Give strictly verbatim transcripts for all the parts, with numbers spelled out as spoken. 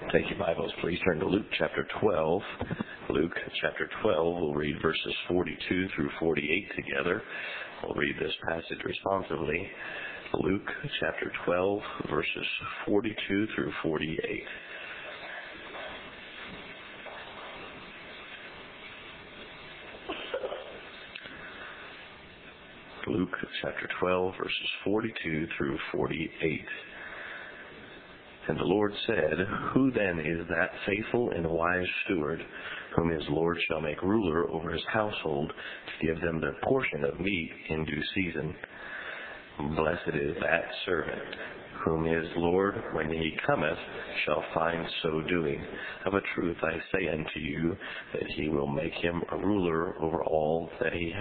Take your Bibles, please turn to Luke chapter twelve. Luke chapter twelve, we'll read verses forty-two through forty-eight together. We'll read this passage responsively. Luke chapter twelve, verses forty-two through forty-eight. Luke chapter twelve, verses forty-two through forty-eight. And the Lord said, Who then is that faithful and wise steward, whom his Lord shall make ruler over his household, to give them their portion of meat in due season? Blessed is that servant, whom his Lord, when he cometh, shall find so doing. Of a truth I say unto you, that he will make him a ruler over all that he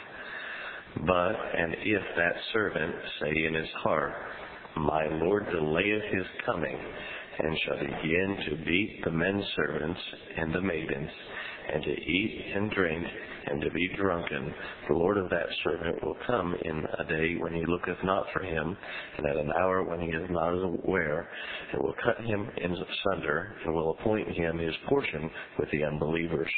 hath. But, and if that servant say in his heart, My Lord delayeth his coming, and shall begin to beat the men servants and the maidens, and to eat and drink, and to be drunken, the Lord of that servant will come in a day when he looketh not for him, and at an hour when he is not aware, and will cut him in sunder, and will appoint him his portion with the unbelievers.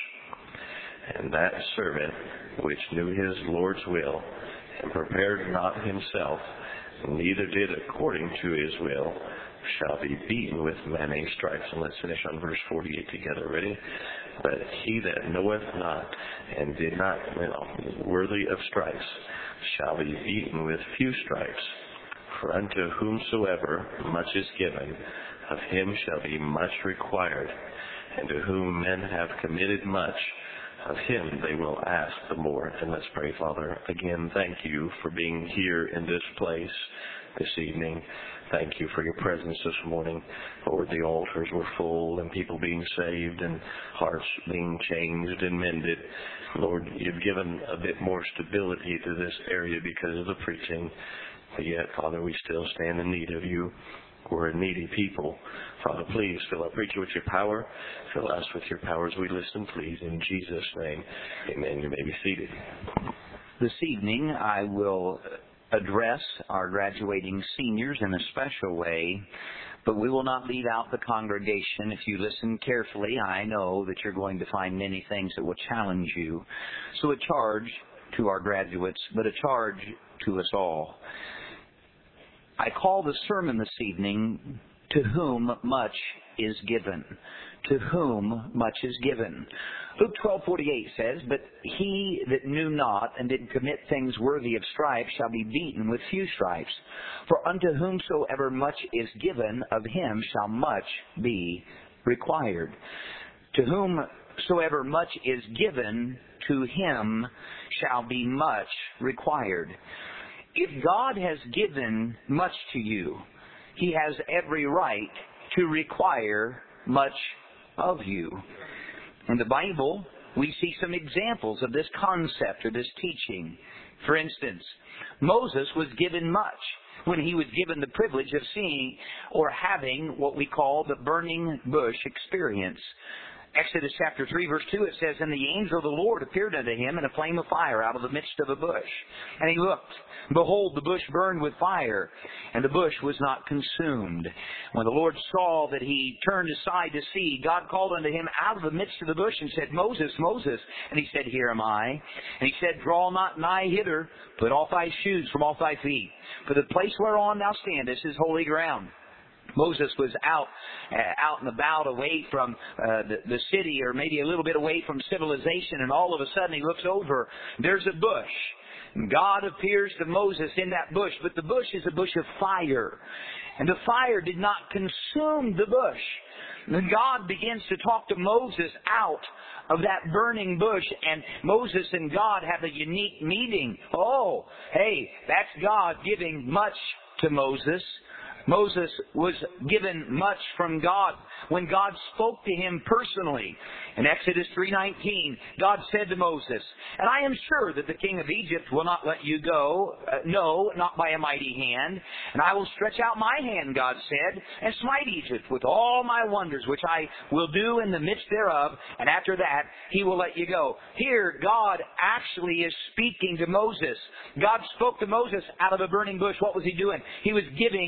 And that servant which knew his Lord's will, and prepared not himself, neither did according to his will, shall be beaten with many stripes. And let's finish on verse forty-eight together. Ready? But he that knoweth not, and did not know, worthy of stripes, shall be beaten with few stripes. For unto whomsoever much is given, of him shall be much required. And to whom men have committed much, of him they will ask the more. And let's pray. Father, again, thank you for being here in this place this evening. Thank you for your presence this morning. Lord, the altars were full and people being saved and hearts being changed and mended. Lord, you've given a bit more stability to this area because of the preaching. But yet, Father, we still stand in need of you. We're a needy people. Father, please fill our preacher with your power. Fill us with your power as we listen, please. In Jesus' name, amen. You may be seated. This evening, I will address our graduating seniors in a special way, but we will not leave out the congregation. If you listen carefully, I know that you're going to find many things that will challenge you. So a charge to our graduates, but a charge to us all. I call the sermon this evening, To Whom Much is Given. To whom much is given. Luke twelve forty-eight says, But he that knew not and did commit things worthy of stripes shall be beaten with few stripes. For unto whomsoever much is given, of him shall much be required. To whomsoever much is given, to him shall be much required. If God has given much to you, He has every right to require much of you. In the Bible, we see some examples of this concept or this teaching. For instance, Moses was given much when he was given the privilege of seeing or having what we call the burning bush experience. Exodus chapter three, verse two, it says, And the angel of the Lord appeared unto him in a flame of fire out of the midst of a bush. And he looked, behold, the bush burned with fire, and the bush was not consumed. When the Lord saw that he turned aside to see, God called unto him out of the midst of the bush and said, Moses, Moses. And he said, Here am I. And he said, Draw not nigh hither, put off thy shoes from off thy feet, for the place whereon thou standest is holy ground. Moses was out uh, out and about away from uh, the, the city, or maybe a little bit away from civilization, and all of a sudden he looks over. There's a bush. And God appears to Moses in that bush, but the bush is a bush of fire. And the fire did not consume the bush. And God begins to talk to Moses out of that burning bush, and Moses and God have a unique meeting. Oh, hey, that's God giving much to Moses. Moses was given much from God when God spoke to him personally. In Exodus three nineteen, God said to Moses, And I am sure that the king of Egypt will not let you go, uh, no, not by a mighty hand. And I will stretch out my hand, God said, and smite Egypt with all my wonders, which I will do in the midst thereof. And after that, he will let you go. Here, God actually is speaking to Moses. God spoke to Moses out of a burning bush. What was he doing? He was giving Moses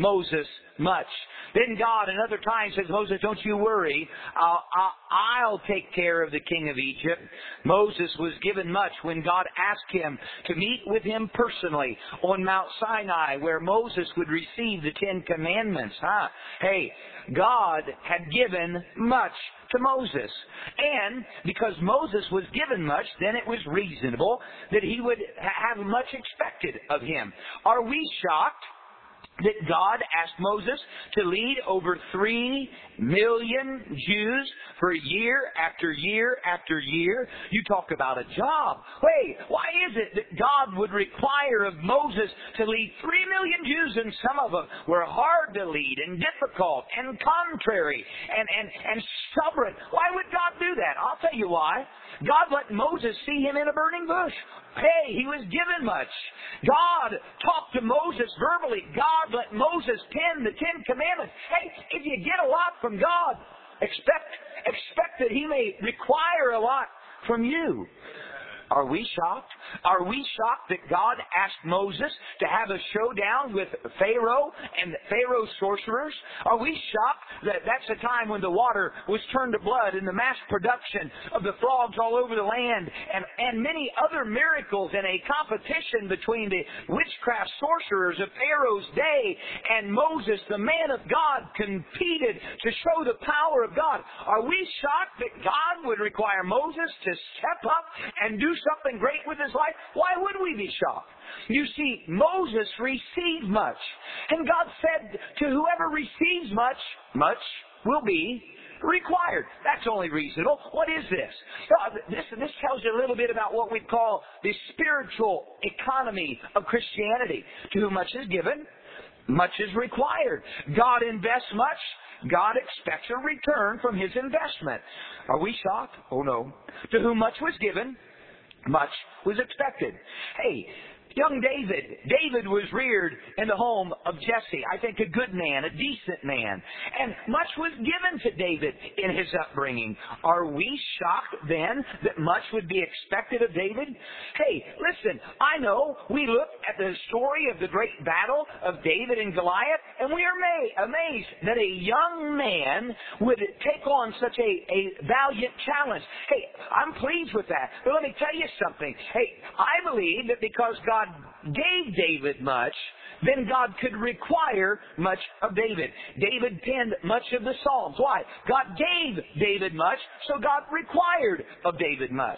Moses much. Then God another time says, Moses, don't you worry. I'll, I'll, I'll take care of the king of Egypt. Moses was given much when God asked him to meet with him personally on Mount Sinai, where Moses would receive the Ten Commandments. Huh? Hey, God had given much to Moses. And because Moses was given much, then it was reasonable that he would have much expected of him. Are we shocked that God asked Moses to lead over three million Jews for year after year after year? You talk about a job. Wait, why is it that God would require of Moses to lead three million Jews, and some of them were hard to lead and difficult and contrary and, and, and stubborn? Why would God do that? I'll tell you why. God let Moses see him in a burning bush. Hey, he was given much. God talked to Moses verbally. God let Moses pen the Ten Commandments. Hey, if you get a lot from God, expect, expect that he may require a lot from you. Are we shocked? Are we shocked that God asked Moses to have a showdown with Pharaoh and Pharaoh's sorcerers? Are we shocked that that's the time when the water was turned to blood and the mass production of the frogs all over the land and, and many other miracles and a competition between the witchcraft sorcerers of Pharaoh's day and Moses, the man of God, competed to show the power of God? Are we shocked that God would require Moses to step up and do something great with his life? Why would we be shocked? You see, Moses received much. And God said to whoever receives much, much will be required. That's only reasonable. What is this? Uh, this, this tells you a little bit about what we call the spiritual economy of Christianity. To whom much is given, much is required. God invests much. God expects a return from his investment. Are we shocked? Oh no. To whom much was given, much was expected. Hey, young David. David was reared in the home of Jesse. I think a good man, a decent man. And much was given to David in his upbringing. Are we shocked then that much would be expected of David? Hey, listen, I know we look at the story of the great battle of David and Goliath, and we are ma- amazed that a young man would take on such a, a valiant challenge. Hey, I'm pleased with that. But let me tell you something. Hey, I believe that because God gave David much, then God could require much of David. David penned much of the Psalms. Why? God gave David much, so God required of David much.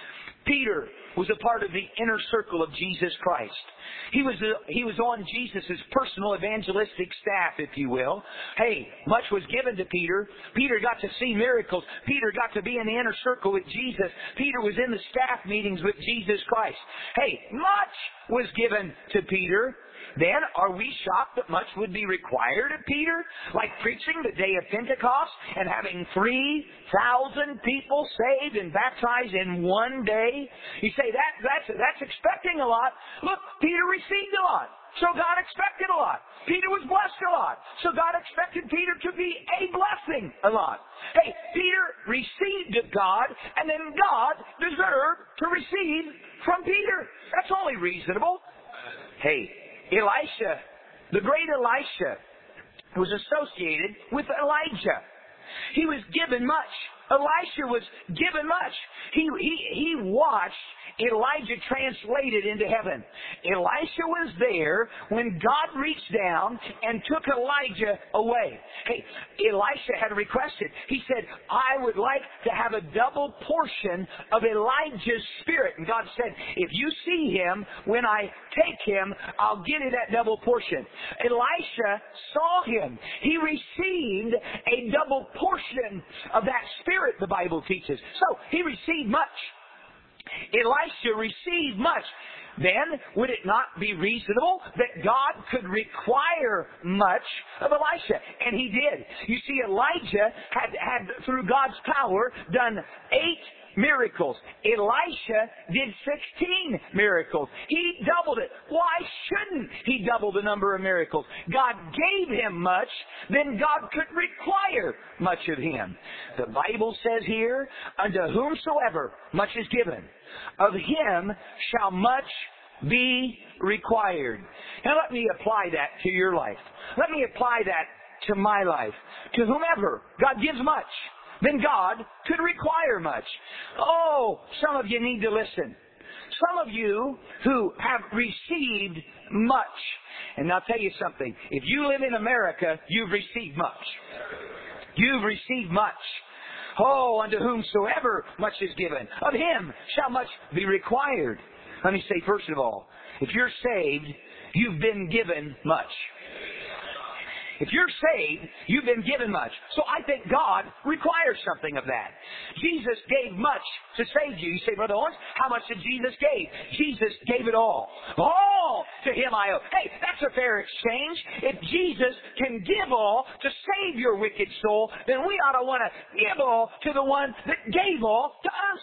Peter was a part of the inner circle of Jesus Christ. He was a, he was on Jesus' personal evangelistic staff, if you will. Hey, much was given to Peter. Peter got to see miracles. Peter got to be in the inner circle with Jesus. Peter was in the staff meetings with Jesus Christ. Hey, much was given to Peter. Then, are we shocked that much would be required of Peter? Like preaching the day of Pentecost and having three thousand people saved and baptized in one day? You say, that that's that's expecting a lot. Look, Peter received a lot, so God expected a lot. Peter was blessed a lot, so God expected Peter to be a blessing a lot. Hey, Peter received of God, and then God deserved to receive from Peter. That's only reasonable. Hey, Elisha, the great Elisha, was associated with Elijah. He was given much. Elisha was given much. He, he, he watched Elijah translated into heaven. Elisha was there when God reached down and took Elijah away. Hey, Elisha had requested. He said, I would like to have a double portion of Elijah's spirit. And God said, if you see him, when I take him, I'll give you that double portion. Elisha saw him. He received a double portion of that spirit, the Bible teaches. So, he received much. Elisha received much. Then, would it not be reasonable that God could require much of Elisha? And he did. You see, Elijah had, had through God's power, done eight miracles. Elisha did sixteen miracles. He doubled it. Why shouldn't he double the number of miracles? God gave him much, then God could require much of him. The Bible says here, unto whomsoever much is given, of him shall much be required. Now let me apply that to your life. Let me apply that to my life. To whomever God gives much, then God could require much. Oh, some of you need to listen. Some of you who have received much. And I'll tell you something. If you live in America, you've received much. You've received much. Oh, unto whomsoever much is given, of him shall much be required. Let me say, first of all, if you're saved, you've been given much. If you're saved, you've been given much. So I think God requires something of that. Jesus gave much to save you. You say, Brother Owens, how much did Jesus give? Jesus gave it all. All to him I owe. Hey, that's a fair exchange. If Jesus can give all to save your wicked soul, then we ought to want to give all to the one that gave all to us.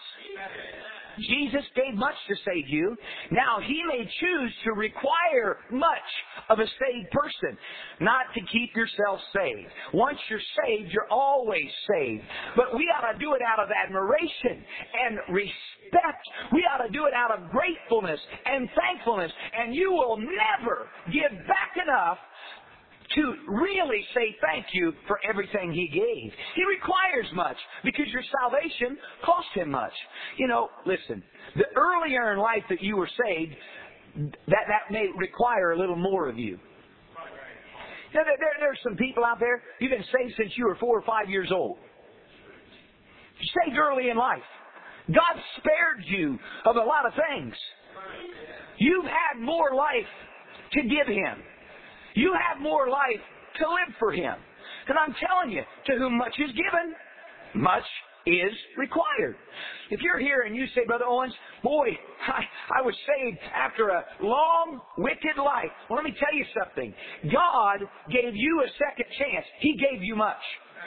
Jesus gave much to save you. Now, He may choose to require much of a saved person, not to keep yourself saved. Once you're saved, you're always saved. But we ought to do it out of admiration and respect. We ought to do it out of gratefulness and thankfulness. And you will never give back enough to really say thank you for everything He gave. He requires much because your salvation cost Him much. You know, listen, the earlier in life that you were saved, that, that may require a little more of you. Now, there, there, there's some people out there, you've been saved since you were four or five years old. You're saved early in life. God spared you of a lot of things. You've had more life to give Him. You have more life to live for Him. And I'm telling you, to whom much is given, much is required. If you're here and you say, Brother Owens, boy, I, I was saved after a long, wicked life. Well, let me tell you something. God gave you a second chance. He gave you much.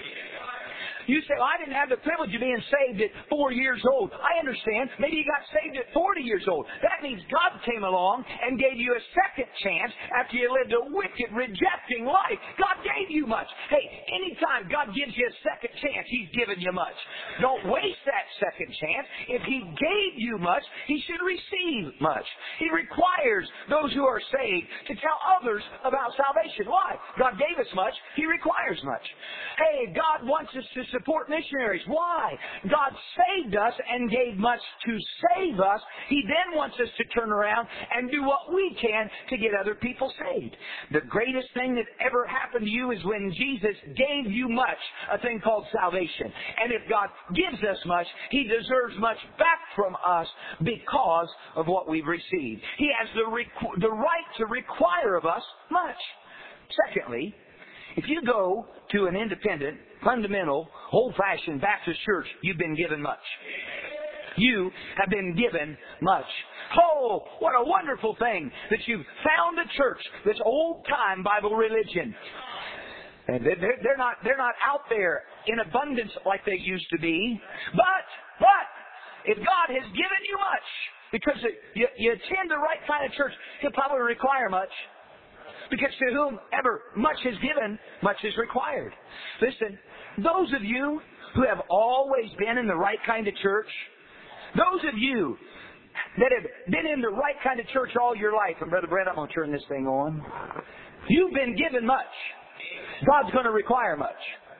You say, well, I didn't have the privilege of being saved at four years old. I understand. Maybe you got saved at forty years old. That means God came along and gave you a second chance after you lived a wicked, rejecting life. God gave you much. Hey, anytime God gives you a second chance, He's given you much. Don't waste that second chance. If He gave you much, He should receive much. He requires those who are saved to tell others about salvation. Why? God gave us much. He requires much. Hey, God wants us to support missionaries. Why? God saved us and gave much to save us. He then wants us to turn around and do what we can to get other people saved. The greatest thing that ever happened to you is when Jesus gave you much, a thing called salvation. And if God gives us much, He deserves much back from us because of what we've received. He has the, requ- the right to require of us much. Secondly, if you go to an independent, fundamental, old-fashioned Baptist church, you've been given much. You have been given much. Oh, what a wonderful thing that you've found a church that's old-time Bible religion. And they're, they're not they're not out there in abundance like they used to be. But, but, if God has given you much, because you, you attend the right kind of church, He'll probably require much. Because to whomever much is given, much is required. Listen, those of you who have always been in the right kind of church, those of you that have been in the right kind of church all your life, and Brother Brett, I'm going to turn this thing on. You've been given much. God's going to require much.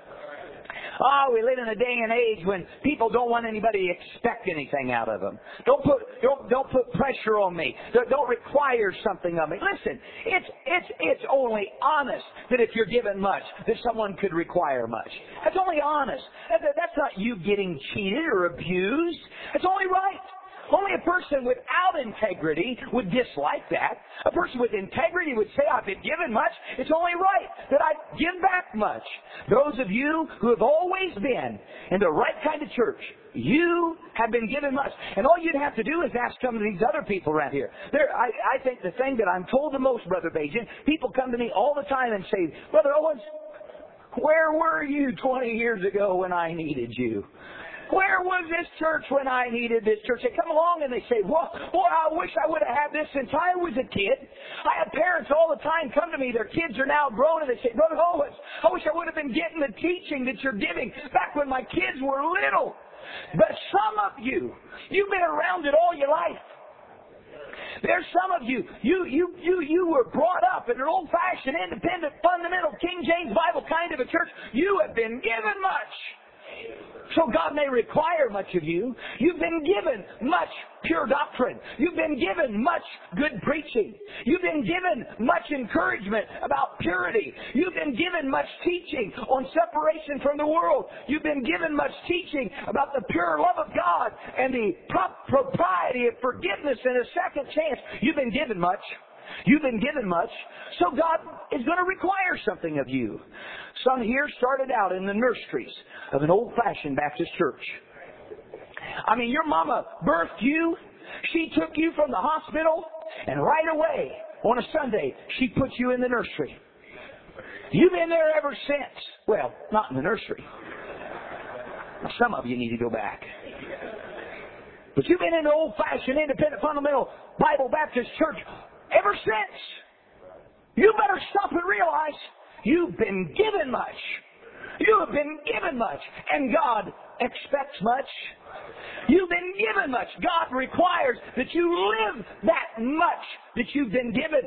Oh, we live in a day and age when people don't want anybody to expect anything out of them. Don't put don't don't put pressure on me. Don't, don't require something of me. Listen, it's it's it's only honest that if you're given much, that someone could require much. That's only honest. That, that's not you getting cheated or abused. It's only right. Only a person without integrity would dislike that. A person with integrity would say, I've been given much. It's only right that I give back much. Those of you who have always been in the right kind of church, you have been given much. And all you'd have to do is ask some of these other people around here. There, I, I think the thing that I'm told the most, Brother Bajan, people come to me all the time and say, Brother Owens, where were you twenty years ago when I needed you? Where was this church when I needed this church? They come along and they say, well, boy, I wish I would have had this since I was a kid. I have parents all the time come to me. Their kids are now grown and they say, Brother Owens, I wish I would have been getting the teaching that you're giving back when my kids were little. But some of you, you've been around it all your life. There's some of you, you, you, you, you were brought up in an old-fashioned, independent, fundamental, King James Bible kind of a church. You have been given much. So God may require much of you. You've been given much pure doctrine. You've been given much good preaching. You've been given much encouragement about purity. You've been given much teaching on separation from the world. You've been given much teaching about the pure love of God and the pro- propriety of forgiveness and a second chance. You've been given much. You've been given much, so God is going to require something of you. Some here started out in the nurseries of an old-fashioned Baptist church. I mean, your mama birthed you. She took you from the hospital, and right away, on a Sunday, she put you in the nursery. You've been there ever since. Well, not in the nursery. Some of you need to go back. But you've been in an old-fashioned, independent, fundamental Bible Baptist church ever since. You better stop and realize you've been given much. You have been given much. And God expects much. You've been given much. God requires that you live that much that you've been given.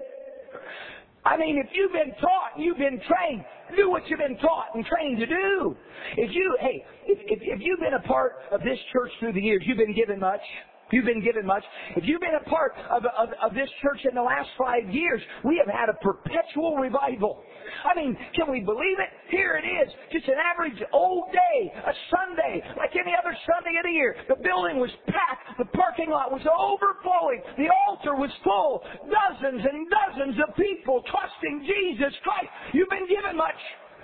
I mean, if you've been taught, you've been trained, do what you've been taught and trained to do. If you, hey, if, if, if you've been a part of this church through the years, you've been given much. You've been given much. If you've been a part of, of, of this church in the last five years, we have had a perpetual revival. I mean, can we believe it? Here it is. Just an average old day, a Sunday, like any other Sunday of the year. The building was packed. The parking lot was overflowing. The altar was full. Dozens and dozens of people trusting Jesus Christ. You've been given much.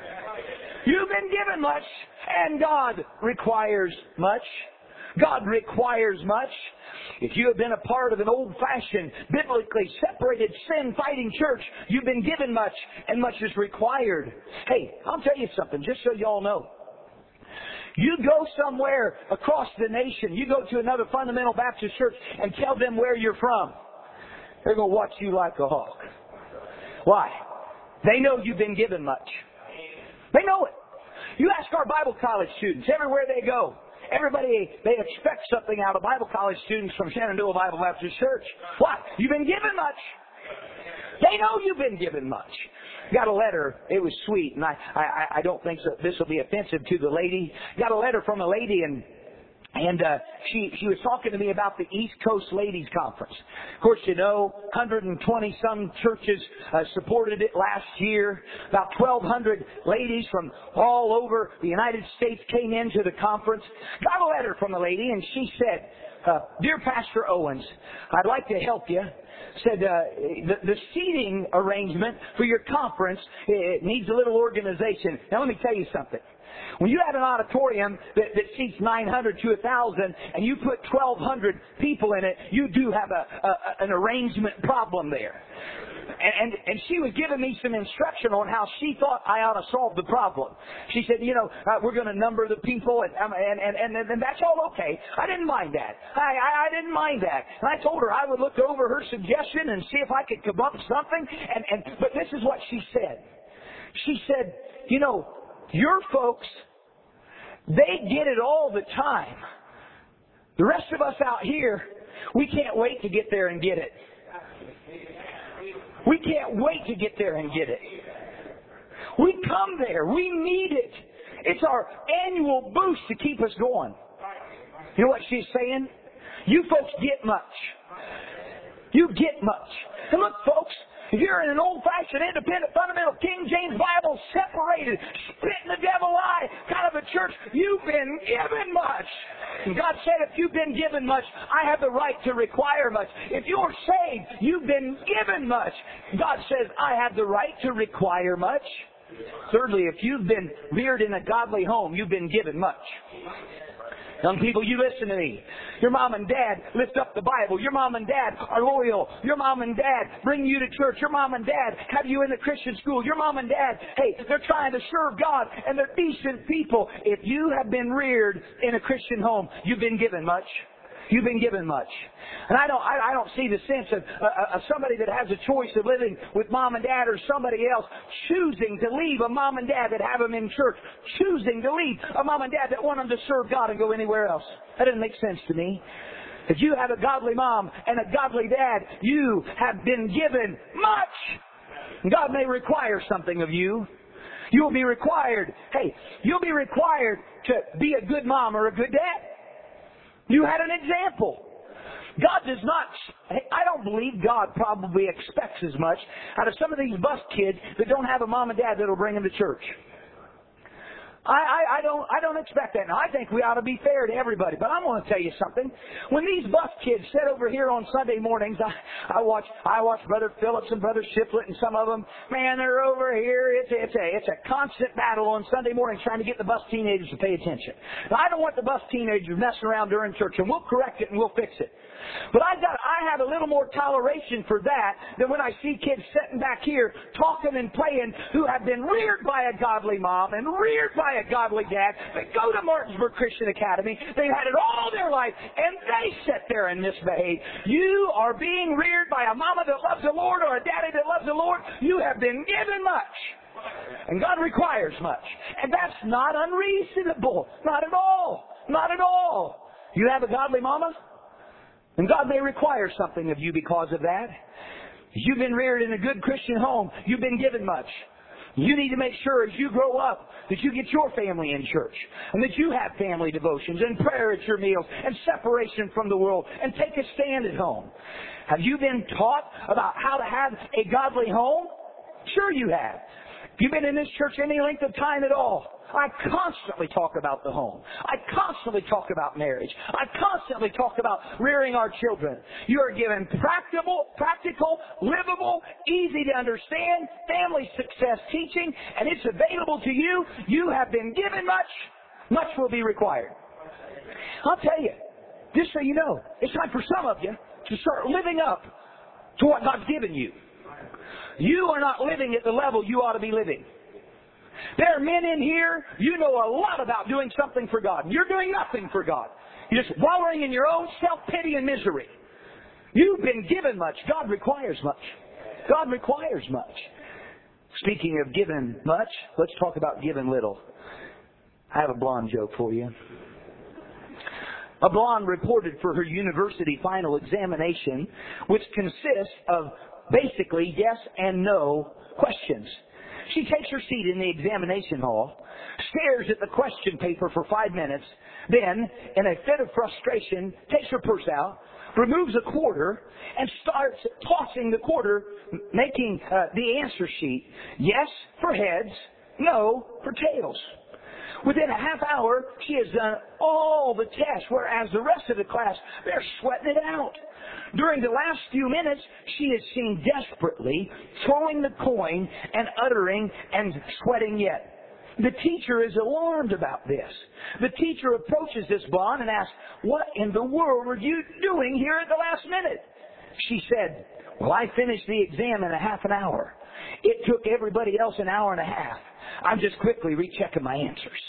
You've been given much. And God requires much. God requires much. If you have been a part of an old-fashioned, biblically separated, sin-fighting church, you've been given much, and much is required. Hey, I'll tell you something, just so you all know. You go somewhere across the nation, you go to another fundamental Baptist church, and tell them where you're from. They're going to watch you like a hawk. Why? They know you've been given much. They know it. You ask our Bible college students everywhere they go. Everybody, they expect something out of Bible college students from Shenandoah Bible Baptist Church. What? You've been given much. They know you've been given much. Got a letter. It was sweet, and I, I, I don't think so, this will be offensive to the lady. Got a letter from a lady, and And uh, she she was talking to me about the East Coast Ladies Conference. Of course, you know, one hundred twenty some churches uh, supported it last year. About twelve hundred ladies from all over the United States came into the conference. Got a letter from a lady, and she said, uh, "Dear Pastor Owens, I'd like to help you." Said uh, the, the seating arrangement for your conference, it needs a little organization. Now, let me tell you something. When you have an auditorium that, that seats nine hundred to one thousand and you put twelve hundred people in it, you do have a, a an arrangement problem there. And, and, and she was giving me some instruction on how she thought I ought to solve the problem. She said, you know, uh, we're going to number the people, and, um, and, and, and, and that's all okay. I didn't mind that. I, I, I didn't mind that. And I told her I would look over her suggestion and see if I could come up with something. And, and, but this is what she said. She said, you know, your folks, they get it all the time. The rest of us out here, we can't wait to get there and get it. We can't wait to get there and get it. We come there. We need it. It's our annual boost to keep us going. You know what she's saying? You folks get much. You get much. And look, folks, if you're in an old-fashioned, independent, fundamental, King James Bible, separated, spitting the devil eye kind of a church, you've been given much. And God said, if you've been given much, I have the right to require much. If you're saved, you've been given much. God says, I have the right to require much. Thirdly, if you've been reared in a godly home, you've been given much. Young people, you listen to me. Your mom and dad lift up the Bible. Your mom and dad are loyal. Your mom and dad bring you to church. Your mom and dad have you in the Christian school. Your mom and dad, hey, they're trying to serve God, and they're decent people. If you have been reared in a Christian home, you've been given much. You've been given much. And I don't, I, I don't see the sense of, uh, of somebody that has a choice of living with mom and dad or somebody else choosing to leave a mom and dad that have them in church, choosing to leave a mom and dad that want them to serve God and go anywhere else. That doesn't make sense to me. If you have a godly mom and a godly dad, you have been given much. God may require something of you. You will be required, hey, you'll be required to be a good mom or a good dad. You had an example. God does not, I don't believe God probably expects as much out of some of these bus kids that don't have a mom and dad that will bring them to church. I, I, I don't I don't expect that. Now, I think we ought to be fair to everybody. But I'm going to tell you something. When these bus kids sit over here on Sunday mornings, I, I watch I watch Brother Phillips and Brother Shiplet and some of them. Man, they're over here. It's a, it's a it's a constant battle on Sunday mornings trying to get the bus teenagers to pay attention. Now, I don't want the bus teenagers messing around during church, and we'll correct it and we'll fix it. But I got I have a little more toleration for that than when I see kids sitting back here talking and playing who have been reared by a godly mom and reared by a godly dad. They go to Martinsburg Christian Academy. They've had it all their life, and they sit there and misbehave. You are being reared by a mama that loves the Lord or a daddy that loves the Lord. You have been given much. And God requires much. And that's not unreasonable. Not at all. Not at all. You have a godly mama? And God may require something of you because of that. You've been reared in a good Christian home. You've been given much. You need to make sure as you grow up that you get your family in church and that you have family devotions and prayer at your meals and separation from the world and take a stand at home. Have you been taught about how to have a godly home? Sure you have. If you've been in this church any length of time at all, I constantly talk about the home. I constantly talk about marriage. I constantly talk about rearing our children. You are given practical, practical, livable, easy to understand family success teaching, and it's available to you. You have been given much. Much will be required. I'll tell you, just so you know, it's time for some of you to start living up to what God's given you. You are not living at the level you ought to be living. There are men in here, you know a lot about doing something for God. You're doing nothing for God. You're just wallowing in your own self-pity and misery. You've been given much. God requires much. God requires much. Speaking of given much, let's talk about given little. I have a blonde joke for you. A blonde reported for her university final examination, which consists of basically yes and no questions. She takes her seat in the examination hall, stares at the question paper for five minutes, then, in a fit of frustration, takes her purse out, removes a quarter, and starts tossing the quarter, making uh, the answer sheet. Yes for heads, no for tails. Within a half hour, she has done all the tests, whereas the rest of the class, they're sweating it out. During the last few minutes, she is seen desperately throwing the coin and uttering and sweating yet. The teacher is alarmed about this. The teacher approaches this blonde and asks, "What in the world were you doing here at the last minute?" She said, "Well, I finished the exam in a half an hour. It took everybody else an hour and a half. I'm just quickly rechecking my answers."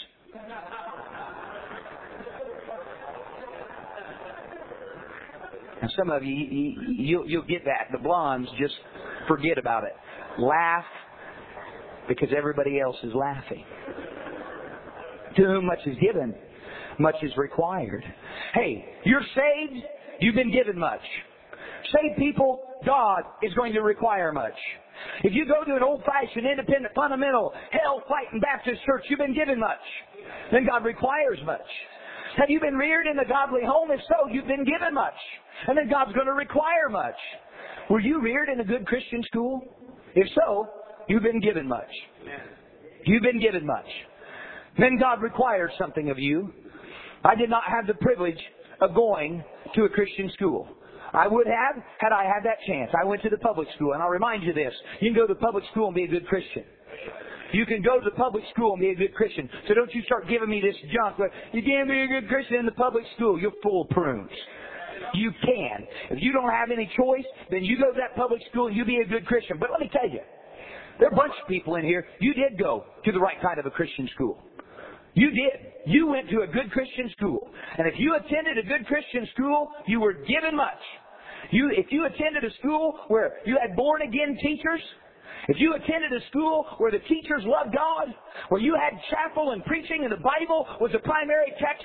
And some of you, you you'll, you'll get that. The blondes just forget about it. Laugh because everybody else is laughing. To whom much is given, much is required. Hey, you're saved, you've been given much. Saved people, God is going to require much. If you go to an old-fashioned, independent, fundamental, hell-fighting Baptist church, you've been given much. Then God requires much. Have you been reared in a godly home? If so, you've been given much. And then God's going to require much. Were you reared in a good Christian school? If so, you've been given much. You've been given much. Then God requires something of you. I did not have the privilege of going to a Christian school. I would have, had I had that chance. I went to the public school, and I'll remind you this. You can go to the public school and be a good Christian. You can go to the public school and be a good Christian. So don't you start giving me this junk. But you can't be a good Christian in the public school. You're full of prunes. You can. If you don't have any choice, then you go to that public school and you be a good Christian. But let me tell you, there are a bunch of people in here, you did go to the right kind of a Christian school. You did. You went to a good Christian school. And if you attended a good Christian school, you were given much. You, if you attended a school where you had born-again teachers, if you attended a school where the teachers loved God, where you had chapel and preaching and the Bible was a primary textbook,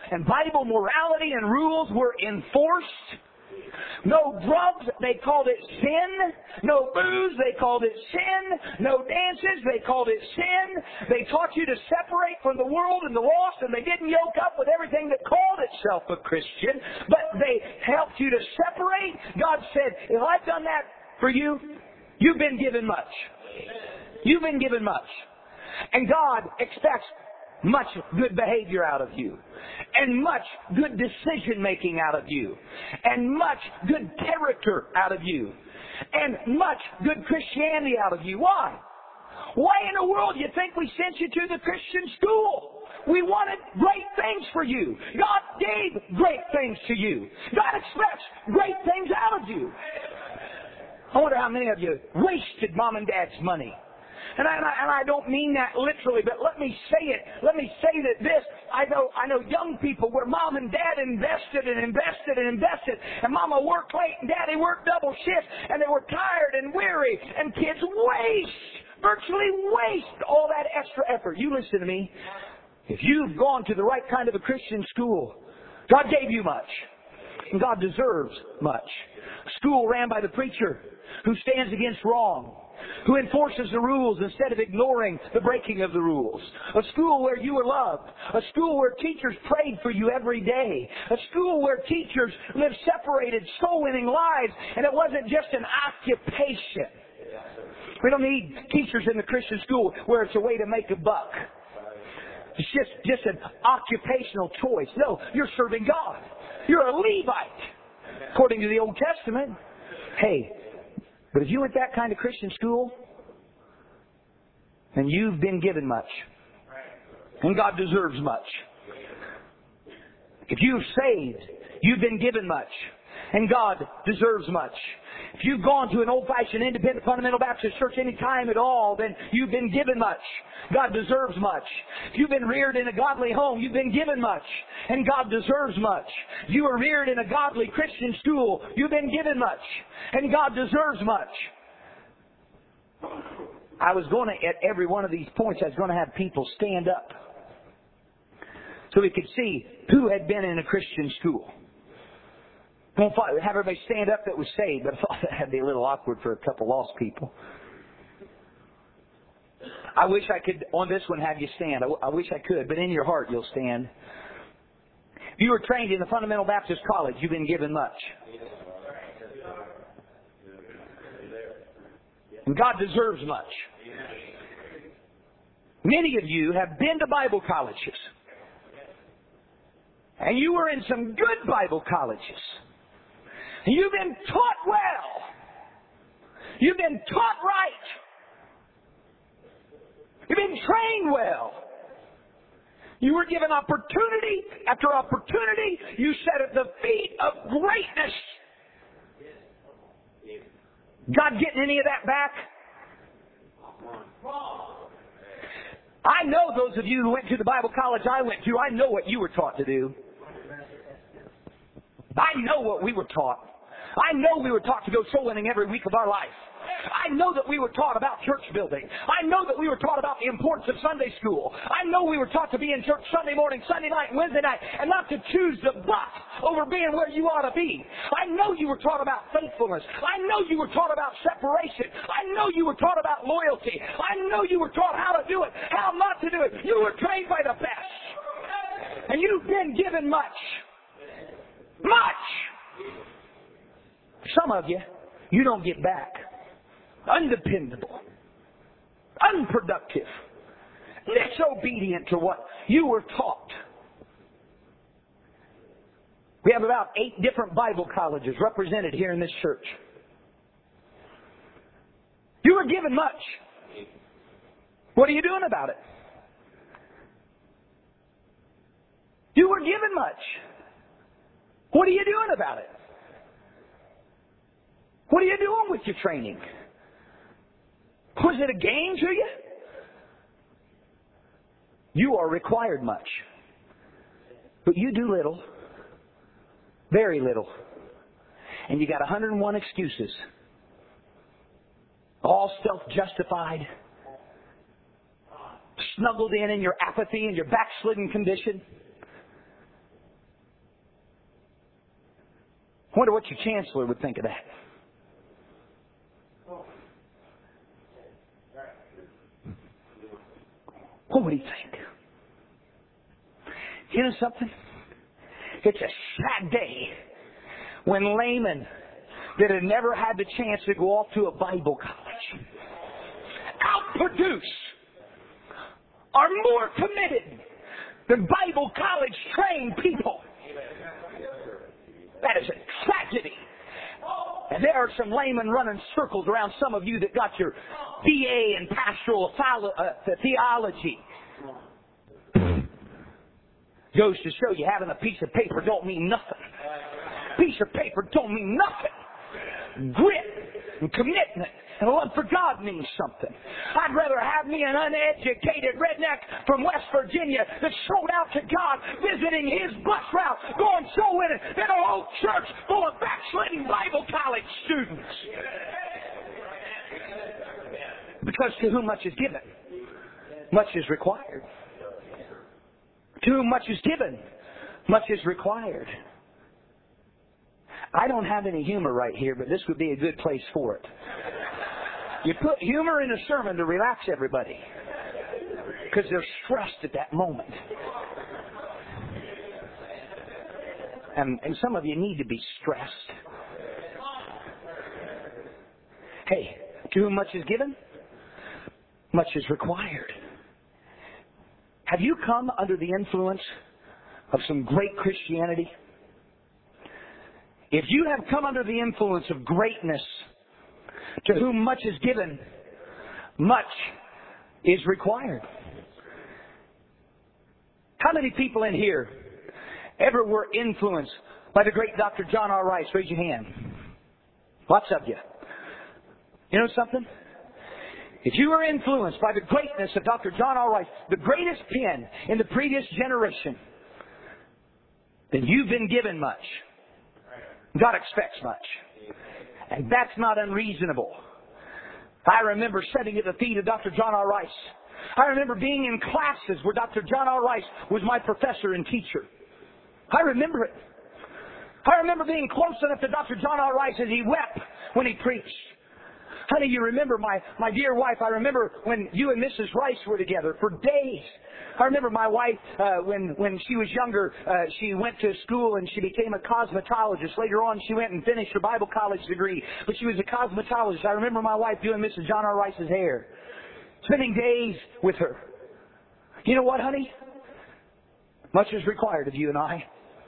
and Bible morality and rules were enforced. No drugs, they called it sin. No booze, they called it sin. No dances, they called it sin. They taught you to separate from the world and the lost, and they didn't yoke up with everything that called itself a Christian, but they helped you to separate. God said, if I've done that for you, you've been given much. You've been given much. And God expects much good behavior out of you, and much good decision making out of you, and much good character out of you, and much good Christianity out of you. Why? Why in the world do you think we sent you to the Christian school? We wanted great things for you. God gave great things to you. God expects great things out of you. I wonder how many of you wasted mom and dad's money. And I, and, I, and I don't mean that literally, but let me say it. Let me say that this. I know I know young people where mom and dad invested and invested and invested. And mama worked late and daddy worked double shifts. And they were tired and weary. And kids waste, virtually waste all that extra effort. You listen to me. If you've gone to the right kind of a Christian school, God gave you much. And God deserves much. A school ran by the preacher who stands against wrong, who enforces the rules instead of ignoring the breaking of the rules. A school where you were loved. A school where teachers prayed for you every day. A school where teachers lived separated, soul-winning lives, and it wasn't just an occupation. We don't need teachers in the Christian school where it's a way to make a buck. It's just, just an occupational choice. No, you're serving God. You're a Levite, according to the Old Testament. Hey, but if you went that kind of Christian school, then you've been given much. And God deserves much. If you've saved, you've been given much. And God deserves much. If you've gone to an old-fashioned independent fundamental Baptist church any time at all, then you've been given much. God deserves much. If you've been reared in a godly home, you've been given much. And God deserves much. If you were reared in a godly Christian school, you've been given much. And God deserves much. I was going to, at every one of these points, I was going to have people stand up so we could see who had been in a Christian school. I won't have everybody stand up that was saved, but I thought that'd be a little awkward for a couple lost people. I wish I could, on this one, have you stand. I, w- I wish I could, but in your heart you'll stand. If you were trained in the Fundamental Baptist College, you've been given much. And God deserves much. Many of you have been to Bible colleges. And you were in some good Bible colleges. And you've been taught well. You've been taught right. You've been trained well. You were given opportunity after opportunity. You sat at the feet of greatness. God getting any of that back? I know those of you who went to the Bible college I went to, I know what you were taught to do. I know what we were taught. I know we were taught to go soul winning every week of our life. I know that we were taught about church building. I know that we were taught about the importance of Sunday school. I know we were taught to be in church Sunday morning, Sunday night, and Wednesday night, and not to choose the buck over being where you ought to be. I know you were taught about faithfulness. I know you were taught about separation. I know you were taught about loyalty. I know you were taught how to do it, how not to do it. You were trained by the best. And you've been given much. Much! Some of you, you don't get back. Undependable. Unproductive. Disobedient to what you were taught. We have about eight different Bible colleges represented here in this church. You were given much. What are you doing about it? You were given much. What are you doing about it? What are you doing with your training? Was it a game to you? You are required much. But you do little. Very little. And you got one hundred one excuses. All self-justified. Snuggled in in your apathy and your backslidden condition. I wonder what your chancellor would think of that. What would he think? You know something? It's a sad day when laymen that had never had the chance to go off to a Bible college outproduce, are more committed than Bible college trained people. That is a tragedy. And there are some laymen running circles around some of you that got your B A in pastoral theology. Goes to show you having a piece of paper don't mean nothing. Piece of paper don't mean nothing. Grit and commitment and love for God means something. I'd rather have me an uneducated redneck from West Virginia that sold out to God, visiting his bus route, going soul winning, than a whole church full of backsliding Bible college students. Because to whom much is given, much is required. To whom much is given, much is required. I don't have any humor right here, but this would be a good place for it. You put humor in a sermon to relax everybody, because they're stressed at that moment. And, and some of you need to be stressed. Hey, to whom much is given, much is required. Have you come under the influence of some great Christianity? If you have come under the influence of greatness, to whom much is given, much is required. How many people in here ever were influenced by the great Doctor John R. Rice? Raise your hand. Lots of you. You know something? If you were influenced by the greatness of Doctor John R. Rice, the greatest pen in the previous generation, then you've been given much. God expects much. And that's not unreasonable. I remember sitting at the feet of Doctor John R. Rice. I remember being in classes where Doctor John R. Rice was my professor and teacher. I remember it. I remember being close enough to Doctor John R. Rice as he wept when he preached. Honey, you remember my, my dear wife. I remember when you and Missus Rice were together for days. I remember my wife, uh, when, when she was younger, uh, she went to school and she became a cosmetologist. Later on, she went and finished her Bible college degree, but she was a cosmetologist. I remember my wife doing Missus John R. Rice's hair, spending days with her. You know what, honey? Much is required of you and I.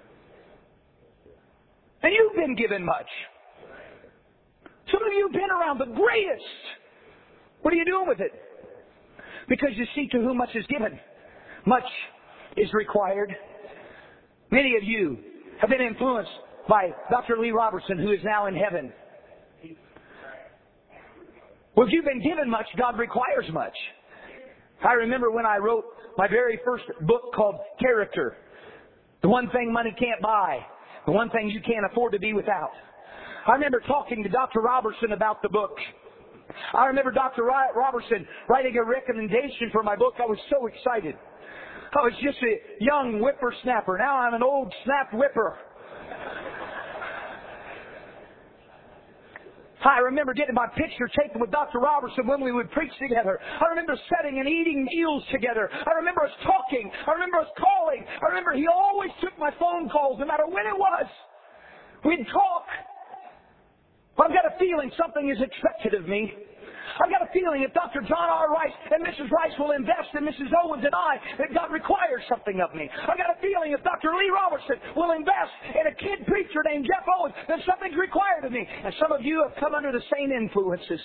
And you've been given much. Some of you have been around the greatest. What are you doing with it? Because you see, to whom much is given, much is required. Many of you have been influenced by Doctor Lee Robertson, who is now in heaven. Well, if you've been given much, God requires much. I remember when I wrote my very first book called Character. The one thing money can't buy. The one thing you can't afford to be without. I remember talking to Doctor Robertson about the book. I remember Doctor Robertson writing a recommendation for my book. I was so excited. I was just a young whippersnapper. Now I'm an old snap whipper. I remember getting my picture taken with Doctor Robertson when we would preach together. I remember sitting and eating meals together. I remember us talking. I remember us calling. I remember he always took my phone calls, no matter when it was. We'd talk. But I've got a feeling something is expected of me. I've got a feeling if Doctor John R. Rice and Missus Rice will invest in Missus Owens and I, that God requires something of me. I've got a feeling if Doctor Lee Robertson will invest in a kid preacher named Jeff Owens, then something's required of me. And some of you have come under the same influences.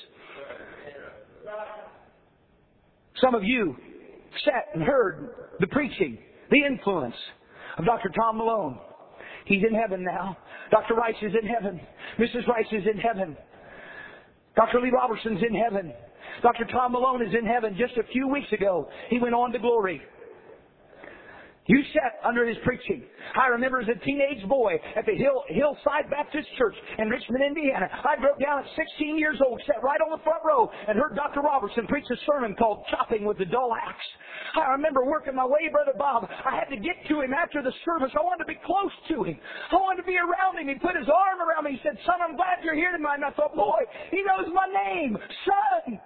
Some of you sat and heard the preaching, the influence of Doctor Tom Malone. He's in heaven now. Doctor Rice is in heaven. Missus Rice is in heaven. Doctor Lee Robertson's in heaven. Doctor Tom Malone is in heaven. Just a few weeks ago, he went on to glory. You sat under his preaching. I remember as a teenage boy at the Hill, Hillside Baptist Church in Richmond, Indiana. I drove down at sixteen years old, sat right on the front row, and heard Doctor Robertson preach a sermon called Chopping with the Dull Axe. I remember working my way, Brother Bob. I had to get to him after the service. I wanted to be close to him. I wanted to be around him. He put his arm around me. He said, "Son, I'm glad you're here tonight." And I thought, boy, he knows my name, Son.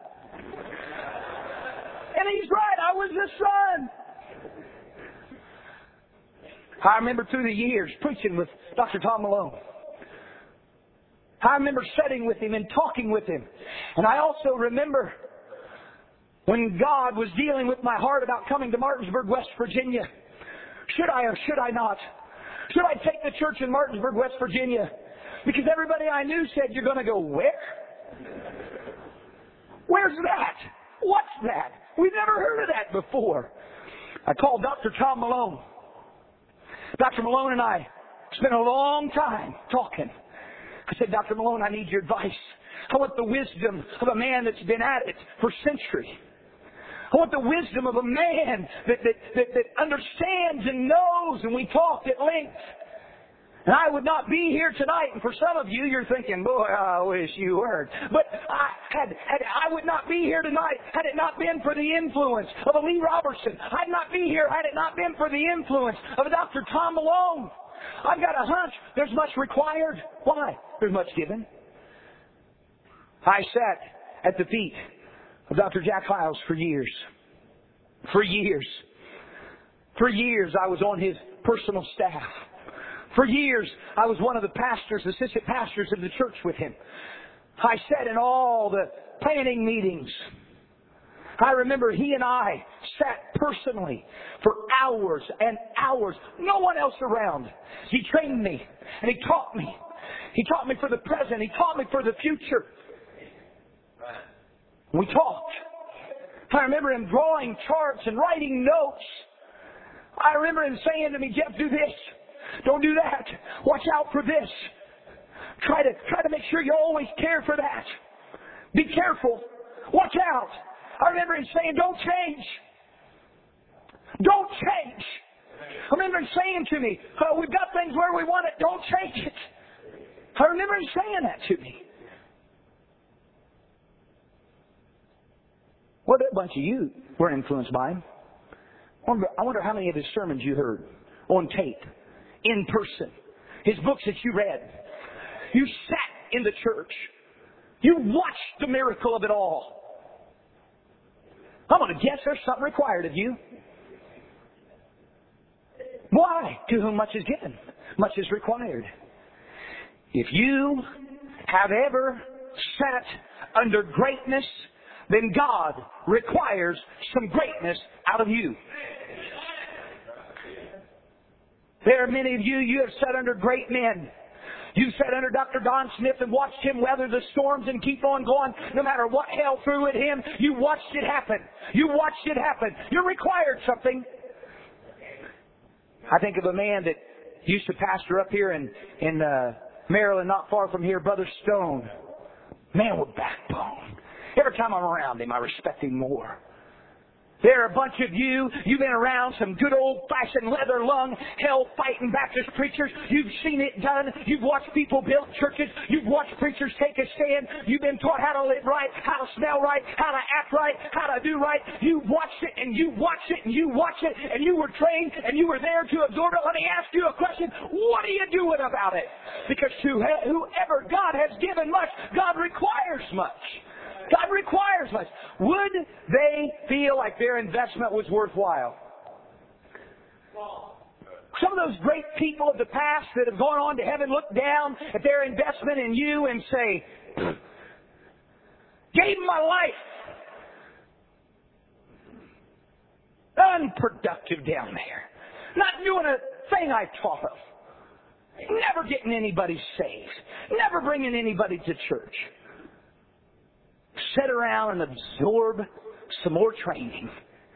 And he's right. I was the son. I remember through the years preaching with Doctor Tom Malone. I remember sitting with him and talking with him. And I also remember when God was dealing with my heart about coming to Martinsburg, West Virginia. Should I or should I not? Should I take the church in Martinsburg, West Virginia? Because everybody I knew said, "You're going to go where? Where's that? What's that? We've never heard of that before." I called Doctor Tom Malone. Doctor Malone and I spent a long time talking. I said, "Doctor Malone, I need your advice. I want the wisdom of a man that's been at it for centuries. I want the wisdom of a man that, that, that, that understands and knows." And we talked at length. And I would not be here tonight. And for some of you, you're thinking, "Boy, I wish you were." But I, had, had, I would not be here tonight had it not been for the influence of a Lee Robertson. I'd not be here had it not been for the influence of a Doctor Tom Malone. I've got a hunch there's much required. Why? There's much given. I sat at the feet of Doctor Jack Hiles for years. For years. For years I was on his personal staff. For years, I was one of the pastors, assistant pastors of the church with him. I sat in all the planning meetings. I remember he and I sat personally for hours and hours. No one else around. He trained me and he taught me. He taught me for the present. He taught me for the future. We talked. I remember him drawing charts and writing notes. I remember him saying to me, "Jeff, do this. Don't do that. Watch out for this. Try to try to make sure you always care for that. Be careful. Watch out." I remember him saying, "Don't change. Don't change." I remember him saying to me, "Oh, we've got things where we want it. Don't change it." I remember him saying that to me. Well, a bunch of you were influenced by him. I wonder, I wonder how many of his sermons you heard on tape. In person. His books that you read. You sat in the church. You watched the miracle of it all. I'm going to guess there's something required of you. Why? To whom much is given, much is required. If you have ever sat under greatness, then God requires some greatness out of you. There are many of you, you have sat under great men. You sat under Doctor Don Smith and watched him weather the storms and keep on going. No matter what hell threw at him, you watched it happen. You watched it happen. You're required something. I think of a man that used to pastor up here in, in uh, Maryland, not far from here, Brother Stone. Man with backbone. Every time I'm around him, I respect him more. There are a bunch of you, you've been around some good old-fashioned leather-lung, hell-fighting Baptist preachers. You've seen it done. You've watched people build churches. You've watched preachers take a stand. You've been taught how to live right, how to smell right, how to act right, how to do right. You watched it, and you watched it, and you watched it, and you were trained, and you were there to absorb it. Let me ask you a question. What are you doing about it? Because to whoever God has given much, God requires much. God requires much. Would they feel like their investment was worthwhile? Some of those great people of the past that have gone on to heaven look down at their investment in you and say, "Gave my life. Unproductive down there. Not doing a thing I taught of. Never getting anybody saved. Never bringing anybody to church. Sit around and absorb some more training.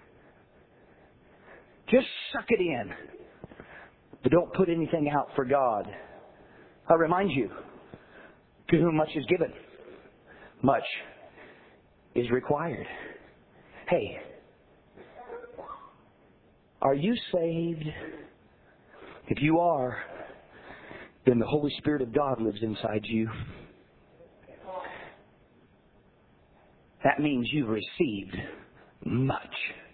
Just suck it in. But don't put anything out for God." I remind you, to whom much is given, much is required. Hey, Are you saved? If you are, then the Holy Spirit of God lives inside you. That means you've received much.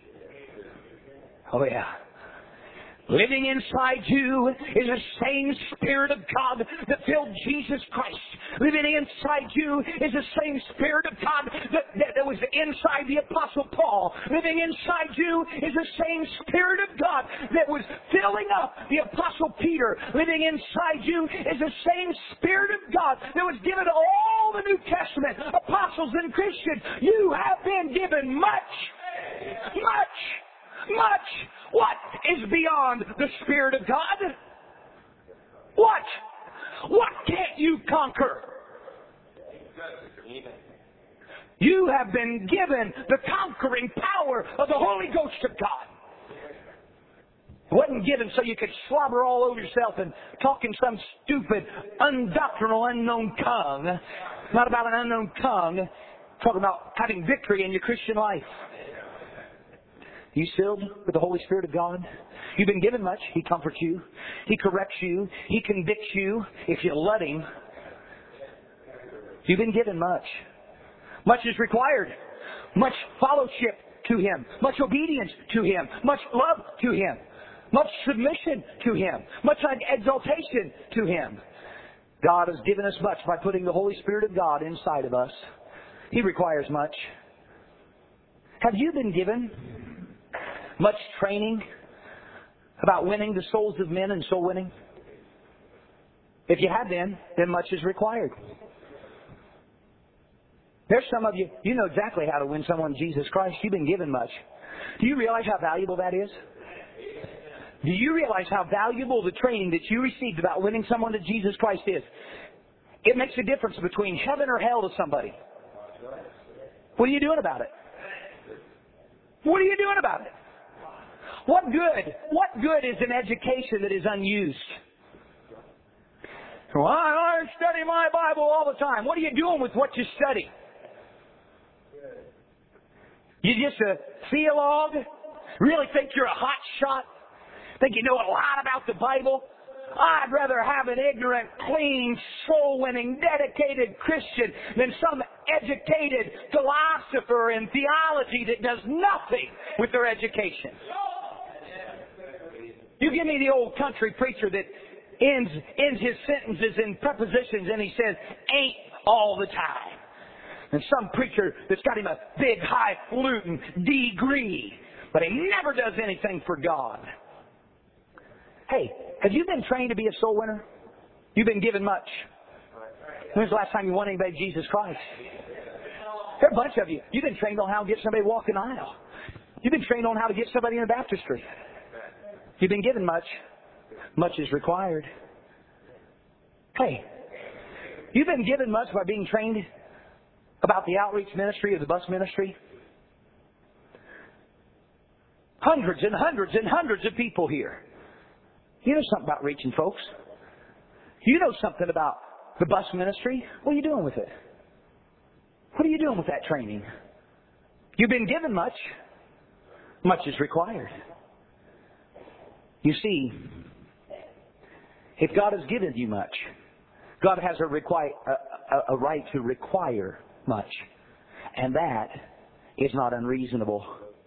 Oh yeah. Living inside you is the same Spirit of God that filled Jesus Christ. Living inside you is the same Spirit of God that, that, that was inside the Apostle Paul. Living inside you is the same Spirit of God that was filling up the Apostle Peter. Living inside you is the same Spirit of God that was given to all the New Testament apostles and Christians. You have been given much. Much. Much. What is beyond the Spirit of God? What? What can't you conquer? You have been given the conquering power of the Holy Ghost of God. It wasn't given so you could slobber all over yourself and talk in some stupid, undoctrinal, unknown tongue. It's not about an unknown tongue. It's talking about having victory in your Christian life. You filled with the Holy Spirit of God? You've been given much. He comforts you. He corrects you. He convicts you if you let Him. You've been given much. Much is required. Much fellowship to Him. Much obedience to Him. Much love to Him. Much submission to Him. Much exaltation to Him. God has given us much by putting the Holy Spirit of God inside of us. He requires much. Have you been given much training about winning the souls of men and soul winning? If you have been, then much is required. There's some of you, you know exactly how to win someone to Jesus Christ. You've been given much. Do you realize how valuable that is? Do you realize how valuable the training that you received about winning someone to Jesus Christ is? It makes a difference between heaven or hell to somebody. What are you doing about it? What are you doing about it? What good? What good is an education that is unused? Well, I study my Bible all the time. What are you doing with what you study? You just a theologue? Really think you're a hot shot? Think you know a lot about the Bible? I'd rather have an ignorant, clean, soul-winning, dedicated Christian than some educated philosopher in theology that does nothing with their education. You give me the old country preacher that ends, ends his sentences in prepositions and he says, ain't all the time. And some preacher that's got him a big highfalutin degree, but he never does anything for God. Hey, have you been trained to be a soul winner? You've been given much. When's the last time you won anybody to Jesus Christ? There are a bunch of you. You've been trained on how to get somebody to walk an aisle. You've been trained on how to get somebody in a baptistry. You've been given much. Much is required. Hey, you've been given much by being trained about the outreach ministry of the bus ministry. Hundreds and hundreds and hundreds of people here. You know something about reaching folks. You know something about the bus ministry. What are you doing with it? What are you doing with that training? You've been given much. Much is required. You see, if God has given you much, God has a, require, a, a, a right to require much. And that is not unreasonable.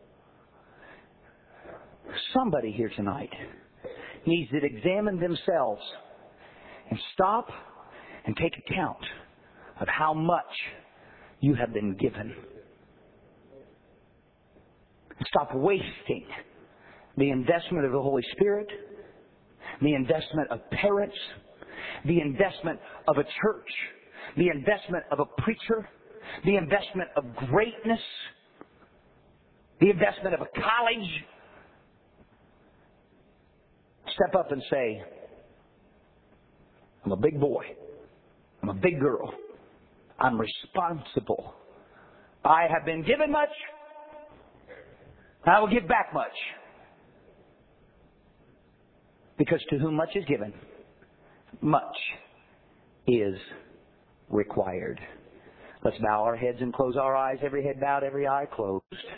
Somebody here tonight needs to examine themselves and stop and take account of how much you have been given. Stop wasting the investment of the Holy Spirit, the investment of parents, the investment of a church, the investment of a preacher, the investment of greatness, the investment of a college. Step up and say, I'm a big boy. I'm a big girl. I'm responsible. I have been given much. I will give back much. Because to whom much is given, much is required. Let's bow our heads and close our eyes. Every head bowed, every eye closed.